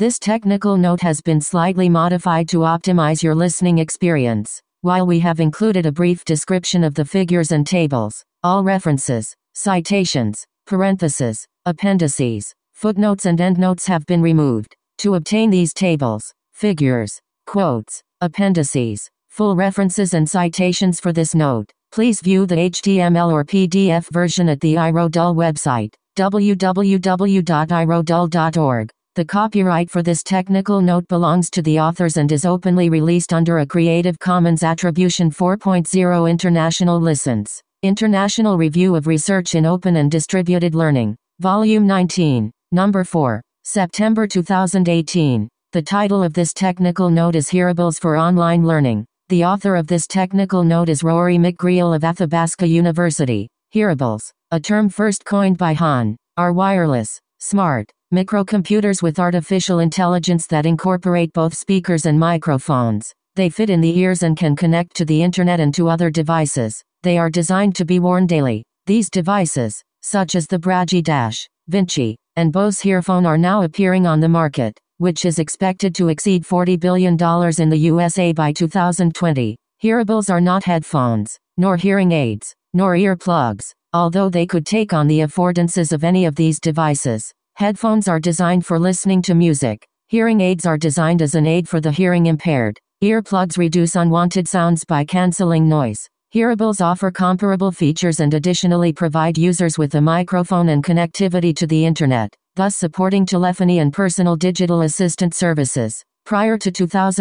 This technical note has been slightly modified to optimize your listening experience. While we have included a brief description of the figures and tables, all references, citations, parentheses, appendices, footnotes and endnotes have been removed. To obtain these tables, figures, quotes, appendices, full references and citations for this note, please view the HTML or PDF version at the iRodul website, www.irodul.org. The copyright for this technical note belongs to the authors and is openly released under a Creative Commons Attribution 4.0 International License. International Review of Research in Open and Distributed Learning. Volume 19, Number 4, September 2018. The title of this technical note is Hearables for Online Learning. The author of this technical note is Rory McGreal of Athabasca University. Hearables, a term first coined by Hahn, are wireless, smart, microcomputers with artificial intelligence that incorporate both speakers and microphones. They fit in the ears and can connect to the internet and to other devices. They are designed to be worn daily. These devices, such as the Bragi Dash, Vinci, and Bose Hearphone are now appearing on the market, which is expected to exceed $40 billion in the USA by 2020. Hearables are not headphones, nor hearing aids, nor earplugs, although they could take on the affordances of any of these devices. Headphones are designed for listening to music. Hearing aids are designed as an aid for the hearing impaired. Earplugs reduce unwanted sounds by canceling noise. Hearables offer comparable features and additionally provide users with a microphone and connectivity to the internet, thus supporting telephony and personal digital assistant services. Prior to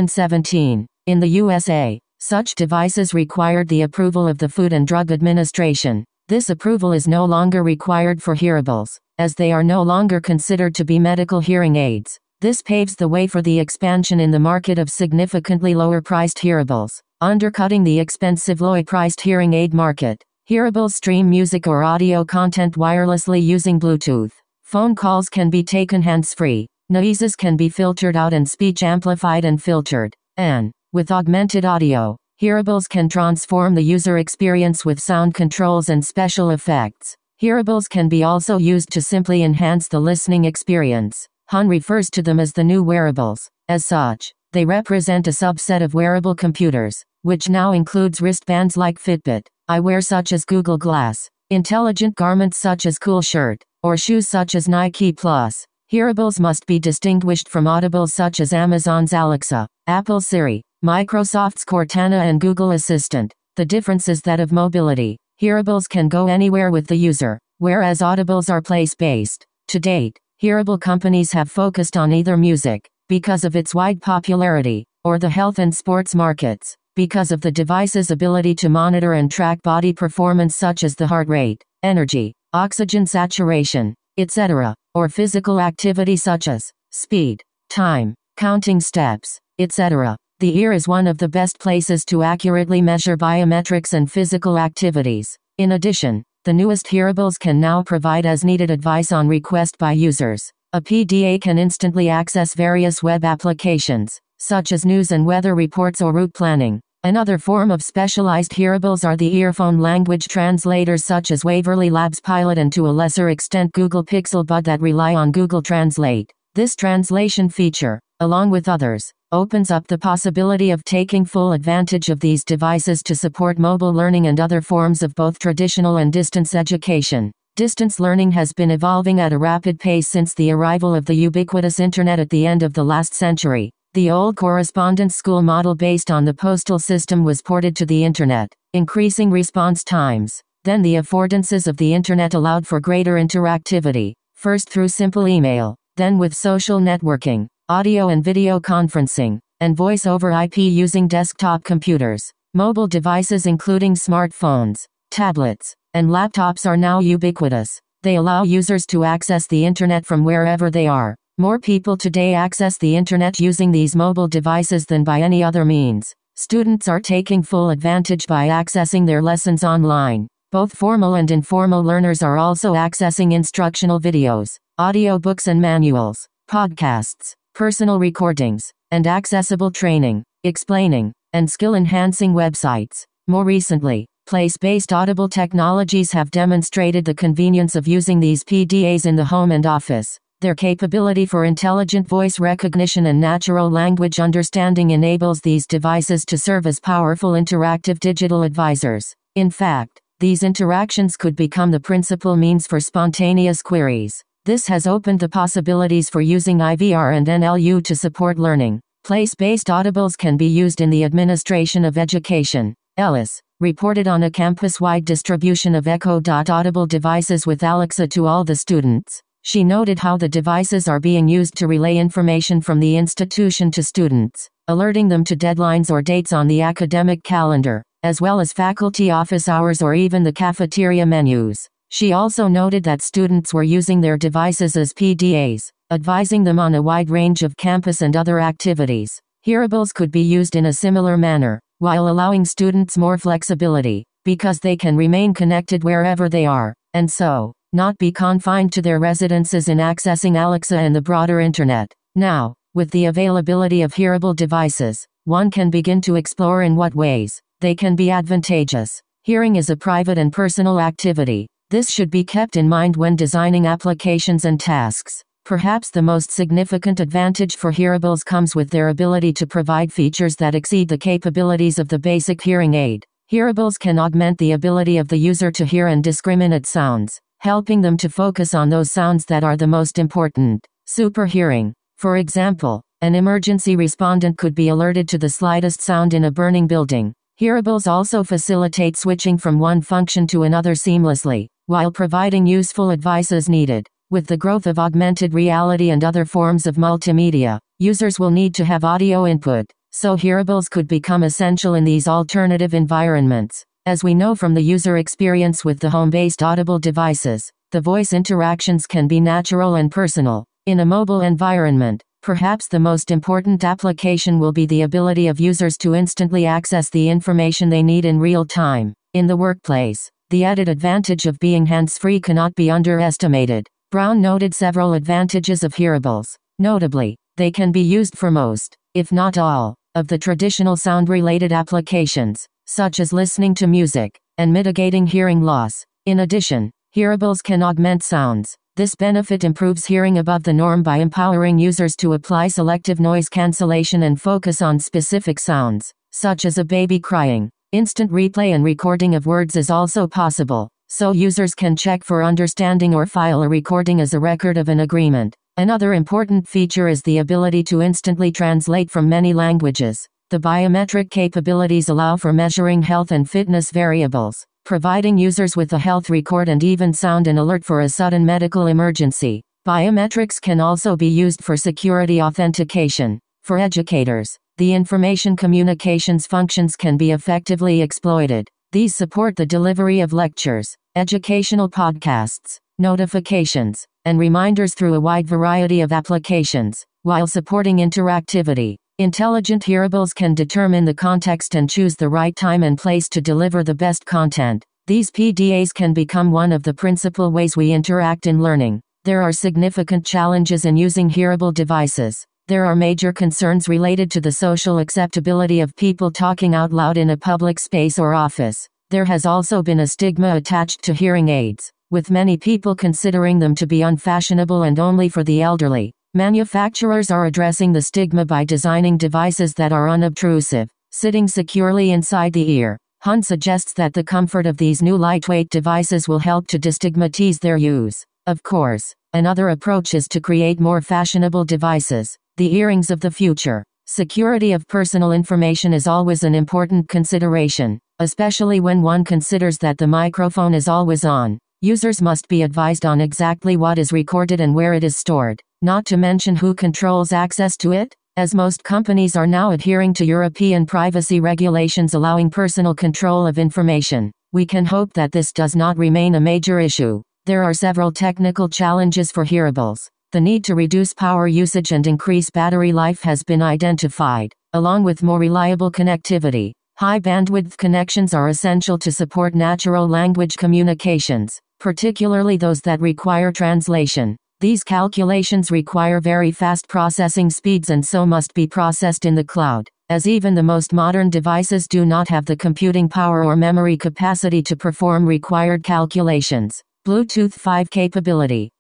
2017, in the USA, such devices required the approval of the Food and Drug Administration. This approval is no longer required for hearables, as they are no longer considered to be medical hearing aids. This paves the way for the expansion in the market of significantly lower-priced hearables, undercutting the expensive low-priced hearing aid market. Hearables stream music or audio content wirelessly using Bluetooth. Phone calls can be taken hands-free. Noises can be filtered out and speech amplified and filtered. And, with augmented audio, hearables can transform the user experience with sound controls and special effects. Hearables can be also used to simply enhance the listening experience. Hahn refers to them as the new wearables. As such, they represent a subset of wearable computers, which now includes wristbands like Fitbit, eyewear such as Google Glass, intelligent garments such as Cool Shirt, or shoes such as Nike Plus. Hearables must be distinguished from audibles such as Amazon's Alexa, Apple's Siri, Microsoft's Cortana and Google Assistant. The difference is that of mobility. Hearables can go anywhere with the user, whereas audibles are place-based. To date, hearable companies have focused on either music, because of its wide popularity, or the health and sports markets, because of the device's ability to monitor and track body performance such as the heart rate, energy, oxygen saturation, etc., or physical activity such as speed, time, counting steps, etc. The ear is one of the best places to accurately measure biometrics and physical activities. In addition, the newest hearables can now provide as-needed advice on request by users. A PDA can instantly access various web applications, such as news and weather reports or route planning. Another form of specialized hearables are the earphone language translators such as Waverly Labs Pilot and to a lesser extent Google Pixel Bud that rely on Google Translate. This translation feature, along with others, opens up the possibility of taking full advantage of these devices to support mobile learning and other forms of both traditional and distance education. Distance learning has been evolving at a rapid pace since the arrival of the ubiquitous Internet at the end of the last century. The old correspondence school model based on the postal system was ported to the Internet, increasing response times. Then the affordances of the Internet allowed for greater interactivity, first through simple email, then with social networking, audio and video conferencing, and voice over IP using desktop computers. Mobile devices including smartphones, tablets, and laptops are now ubiquitous. They allow users to access the Internet from wherever they are. More people today access the Internet using these mobile devices than by any other means. Students are taking full advantage by accessing their lessons online. Both formal and informal learners are also accessing instructional videos, audiobooks and manuals, podcasts, personal recordings, and accessible training, explaining, and skill-enhancing websites. More recently, place-based audible technologies have demonstrated the convenience of using these PDAs in the home and office. Their capability for intelligent voice recognition and natural language understanding enables these devices to serve as powerful interactive digital advisors. In fact, these interactions could become the principal means for spontaneous queries. This has opened the possibilities for using IVR and NLU to support learning. Place-based audibles can be used in the administration of education. Ellis reported on a campus-wide distribution of Echo.Audible devices with Alexa to all the students. She noted how the devices are being used to relay information from the institution to students, alerting them to deadlines or dates on the academic calendar, as well as faculty office hours or even the cafeteria menus. She also noted that students were using their devices as PDAs, advising them on a wide range of campus and other activities. Hearables could be used in a similar manner, while allowing students more flexibility, because they can remain connected wherever they are, and so, not be confined to their residences in accessing Alexa and the broader internet. Now, with the availability of hearable devices, one can begin to explore in what ways they can be advantageous. Hearing is a private and personal activity. This should be kept in mind when designing applications and tasks. Perhaps the most significant advantage for hearables comes with their ability to provide features that exceed the capabilities of the basic hearing aid. Hearables can augment the ability of the user to hear and discriminate sounds, helping them to focus on those sounds that are the most important. Super hearing. For example, an emergency respondent could be alerted to the slightest sound in a burning building. Hearables also facilitate switching from one function to another seamlessly, while providing useful advice as needed. With the growth of augmented reality and other forms of multimedia, users will need to have audio input, so hearables could become essential in these alternative environments. As we know from the user experience with the home-based audible devices, the voice interactions can be natural and personal. In a mobile environment, perhaps the most important application will be the ability of users to instantly access the information they need in real time. In the workplace, the added advantage of being hands-free cannot be underestimated. Brown noted several advantages of hearables. Notably, they can be used for most, if not all, of the traditional sound-related applications, such as listening to music, and mitigating hearing loss. In addition, hearables can augment sounds. This benefit improves hearing above the norm by empowering users to apply selective noise cancellation and focus on specific sounds, such as a baby crying. Instant replay and recording of words is also possible, so users can check for understanding or file a recording as a record of an agreement. Another important feature is the ability to instantly translate from many languages. The biometric capabilities allow for measuring health and fitness variables, providing users with a health record and even sound an alert for a sudden medical emergency. Biometrics can also be used for security authentication. For educators, the information communications functions can be effectively exploited. These support the delivery of lectures, educational podcasts, notifications, and reminders through a wide variety of applications, while supporting interactivity. Intelligent hearables can determine the context and choose the right time and place to deliver the best content. These PDAs can become one of the principal ways we interact in learning. There are significant challenges in using hearable devices. There are major concerns related to the social acceptability of people talking out loud in a public space or office. There has also been a stigma attached to hearing aids, with many people considering them to be unfashionable and only for the elderly. Manufacturers are addressing the stigma by designing devices that are unobtrusive, sitting securely inside the ear. Hunt suggests that the comfort of these new lightweight devices will help to destigmatize their use. Of course, another approach is to create more fashionable devices, the earrings of the future. Security of personal information is always an important consideration, especially when one considers that the microphone is always on. Users must be advised on exactly what is recorded and where it is stored, not to mention who controls access to it. As most companies are now adhering to European privacy regulations allowing personal control of information, we can hope that this does not remain a major issue. There are several technical challenges for hearables. The need to reduce power usage and increase battery life has been identified, along with more reliable connectivity. High bandwidth connections are essential to support natural language communications, particularly those that require translation. These calculations require very fast processing speeds and so must be processed in the cloud, as even the most modern devices do not have the computing power or memory capacity to perform required calculations. Bluetooth 5 capability.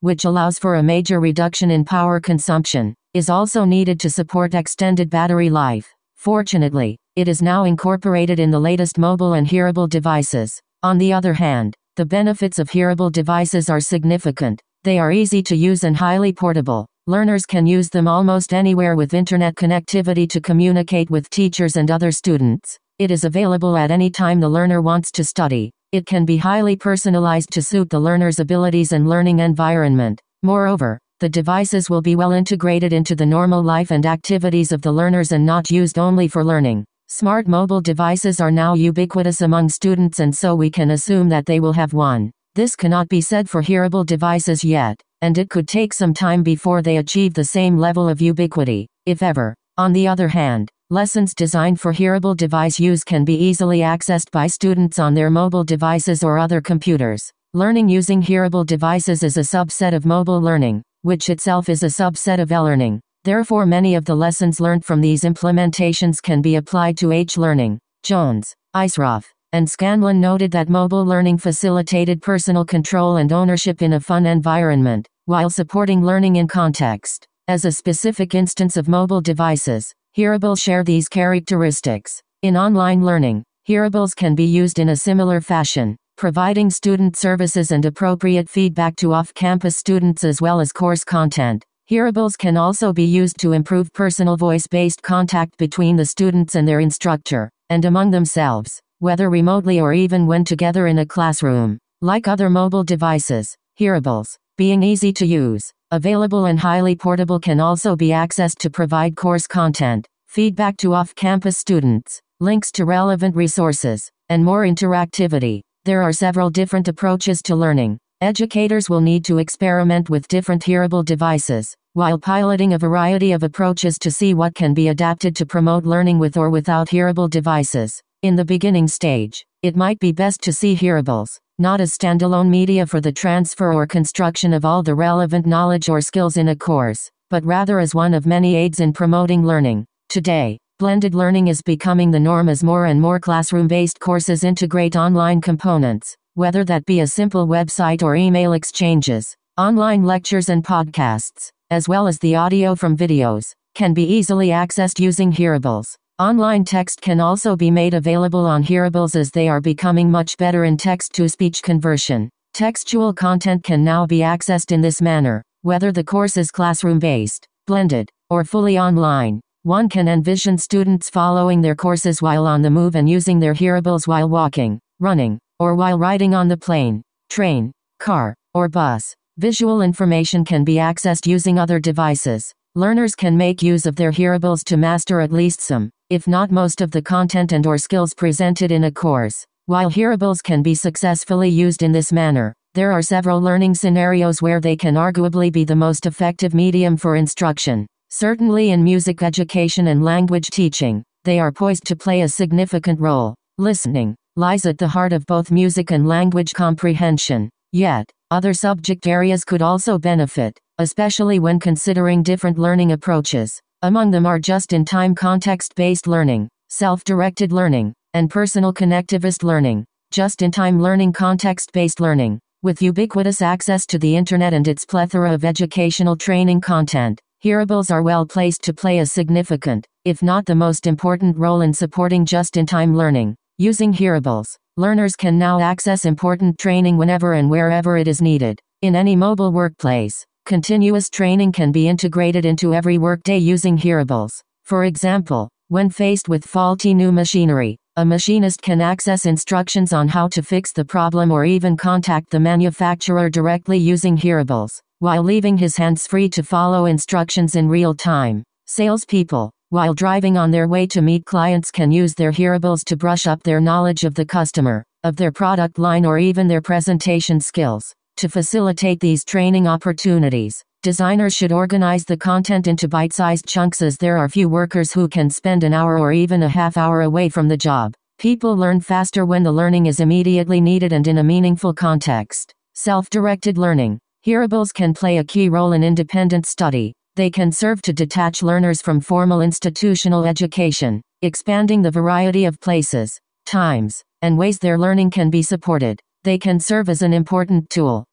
which allows for a major reduction in power consumption, is also needed to support extended battery life. Fortunately, it is now incorporated in the latest mobile and hearable devices. On the other hand, the benefits of hearable devices are significant. They are easy to use and highly portable. Learners can use them almost anywhere with internet connectivity to communicate with teachers and other students. It is available at any time the learner wants to study. It can be highly personalized to suit the learner's abilities and learning environment. Moreover, the devices will be well integrated into the normal life and activities of the learners and not used only for learning. Smart mobile devices are now ubiquitous among students, and so we can assume that they will have one. This cannot be said for hearable devices yet, and it could take some time before they achieve the same level of ubiquity, if ever. On the other hand, lessons designed for hearable device use can be easily accessed by students on their mobile devices or other computers. Learning using hearable devices is a subset of mobile learning, which itself is a subset of e-learning. Therefore, many of the lessons learned from these implementations can be applied to H-learning. Jones, Isroff, and Scanlon noted that mobile learning facilitated personal control and ownership in a fun environment, while supporting learning in context. As a specific instance of mobile devices, hearables share these characteristics. In online learning, hearables can be used in a similar fashion, providing student services and appropriate feedback to off-campus students as well as course content. Hearables can also be used to improve personal voice-based contact between the students and their instructor, and among themselves, whether remotely or even when together in a classroom. Like other mobile devices, hearables, being easy to use, available and highly portable, can also be accessed to provide course content, feedback to off-campus students, links to relevant resources, and more interactivity. There are several different approaches to learning. Educators will need to experiment with different hearable devices, while piloting a variety of approaches to see what can be adapted to promote learning with or without hearable devices. In the beginning stage, it might be best to see hearables, not as standalone media for the transfer or construction of all the relevant knowledge or skills in a course, but rather as one of many aids in promoting learning. Today, blended learning is becoming the norm as more and more classroom-based courses integrate online components, whether that be a simple website or email exchanges. Online lectures and podcasts, as well as the audio from videos, can be easily accessed using hearables. Online text can also be made available on hearables, as they are becoming much better in text-to-speech conversion. Textual content can now be accessed in this manner, whether the course is classroom-based, blended, or fully online. One can envision students following their courses while on the move and using their hearables while walking, running, or while riding on the plane, train, car, or bus. Visual information can be accessed using other devices. Learners can make use of their hearables to master at least some, if not most, of the content and/or skills presented in a course. While hearables can be successfully used in this manner, there are several learning scenarios where they can arguably be the most effective medium for instruction. Certainly in music education and language teaching, they are poised to play a significant role. Listening lies at the heart of both music and language comprehension. Yet, other subject areas could also benefit, especially when considering different learning approaches. Among them are just-in-time context-based learning, self-directed learning, and personal connectivist learning. Just-in-time learning, context-based learning. With ubiquitous access to the internet and its plethora of educational training content, hearables are well placed to play a significant, if not the most important, role in supporting just-in-time learning. Using hearables, learners can now access important training whenever and wherever it is needed. In any mobile workplace, continuous training can be integrated into every workday using hearables. For example, when faced with faulty new machinery, a machinist can access instructions on how to fix the problem or even contact the manufacturer directly using hearables, while leaving his hands free to follow instructions in real time. Salespeople, while driving on their way to meet clients, can use their hearables to brush up their knowledge of the customer, of their product line, or even their presentation skills. To facilitate these training opportunities, designers should organize the content into bite-sized chunks, as there are few workers who can spend an hour or even a half hour away from the job. People learn faster when the learning is immediately needed and in a meaningful context. Self-directed learning. Hearables can play a key role in independent study. They can serve to detach learners from formal institutional education, expanding the variety of places, times, and ways their learning can be supported. They can serve as an important tool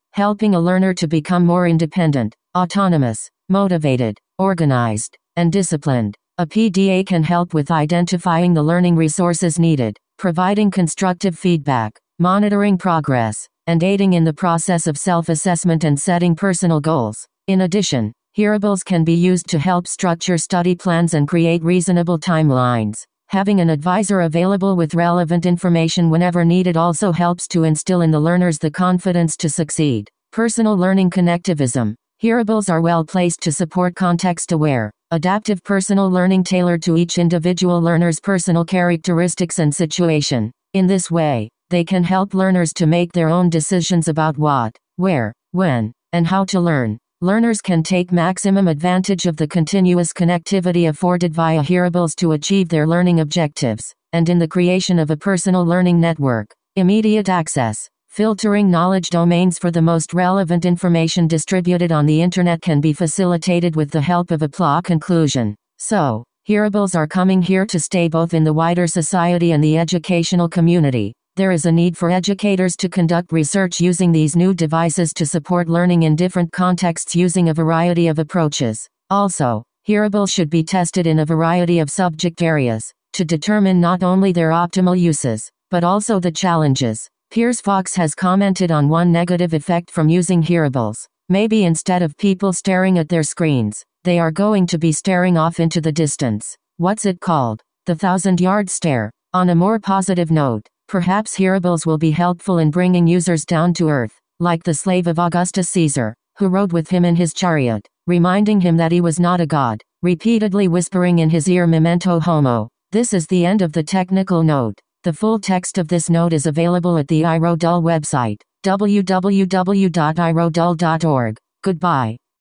helping a learner to become more independent, autonomous, motivated, organized, and disciplined. A PDA can help with identifying the learning resources needed, providing constructive feedback, monitoring progress, and aiding in the process of self-assessment and setting personal goals. In addition, hearables can be used to help structure study plans and create reasonable timelines. Having an advisor available with relevant information whenever needed also helps to instill in the learners the confidence to succeed. Personal learning connectivism. Hearables are well placed to support context-aware, adaptive personal learning tailored to each individual learner's personal characteristics and situation. In this way, they can help learners to make their own decisions about what, where, when, and how to learn. Learners can take maximum advantage of the continuous connectivity afforded via hearables to achieve their learning objectives, and in the creation of a personal learning network. Immediate access. Filtering knowledge domains for the most relevant information distributed on the internet can be facilitated with the help of a PLA conclusion. So, hearables are coming here to stay both in the wider society and the educational community. There is a need for educators to conduct research using these new devices to support learning in different contexts using a variety of approaches. Also, hearables should be tested in a variety of subject areas, to determine not only their optimal uses, but also the challenges. Piers Fox has commented on one negative effect from using hearables. Maybe instead of people staring at their screens, they are going to be staring off into the distance. What's it called? The 1,000-yard stare. On a more positive note, perhaps hearables will be helpful in bringing users down to earth, like the slave of Augustus Caesar, who rode with him in his chariot, reminding him that he was not a god, repeatedly whispering in his ear memento homo. This is the end of the technical note. The full text of this note is available at the iRodul website, www.irodul.org. Goodbye.